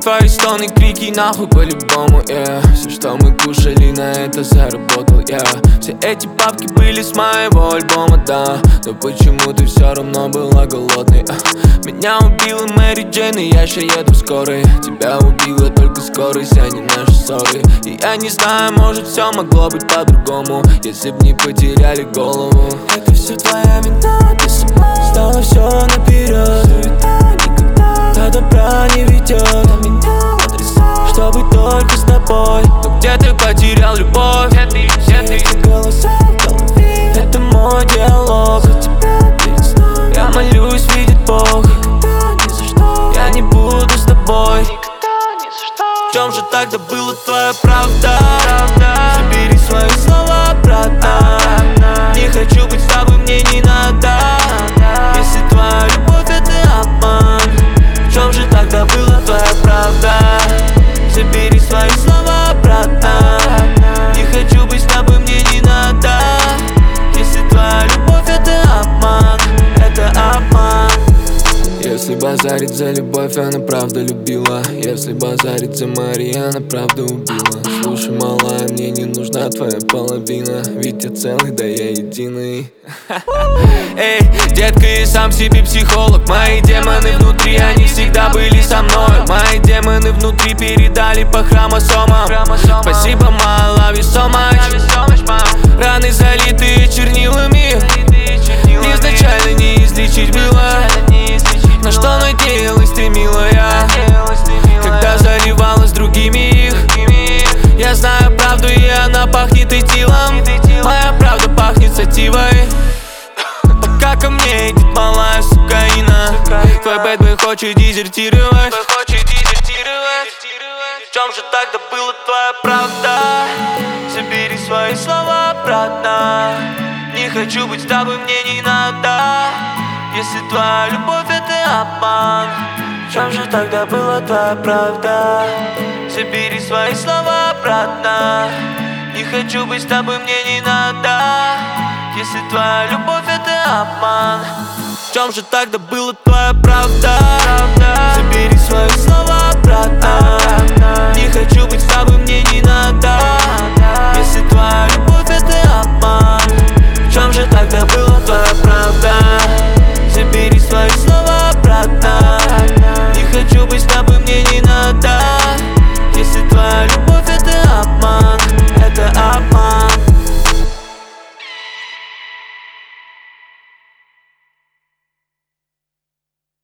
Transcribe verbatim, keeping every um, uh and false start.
твои стоны, крики, нахуй по-любому, yeah. Все, что мы кушали, на это заработал я, yeah. Все эти бабки были с моего альбома, да. Но почему ты все равно была голодной, uh. Меня убила Мэри Джейн, и я ща еду в скорой. Тебя убила только скорость, а не наши ссоры. И я не знаю, может все могло быть по-другому, если б не потеряли голову. Это все твоя вина, ты сама знала все наперед. Суета никогда до добра не ведет, а меня потрясает, что быть только с тобой. Но где ты потерял любовь? Где ты, где ты? Эти голоса в голове, это мой диалог. За тебя перед сном я молюсь, видит Бог. Никогда, ни за что я не буду с тобой. Никогда, ни за что. В чем же тогда была твоя правда? Забери свои слова обратно. Не хочу быть с тобой, мне не надо. Если твоя любовь это обман, в чем же тогда была твоя правда? Забери свои слова обратно. Не хочу быть с тобой, мне не надо. Если твоя любовь это обман, это обман. Если базарить за любовь, она правда любила. Если базарить за Мари, она правда убила. Слушай, малая, мне не нужна твоя половина, ведь я целый, да я единый. Эй, детка, я сам себе психолог. Мои демоны внутри, они всегда были со мной. Мои демоны внутри передали по хромосомам. Спасибо, my love you so much. Раны залитые чернилами, изначально не излечить было. На что надеялась ты, милая, когда заливалась другими их? Я знаю правду, и она пахнет этилом. Моя правда пахнет сативой. Пока ко мне идет малая сукаина, твой бэтбой хочет дезертировать. В чем же тогда была твоя правда? Забери свои слова обратно. Не хочу быть с тобой, мне не надо. Если твоя любовь это обман, в чем же тогда была твоя правда? Забери свои слова обратно. Не хочу быть с тобой, мне не надо. Если твоя любовь это обман, в чем же тогда была твоя правда? Забери свои слова обратно. Не хочу быть с тобой, мне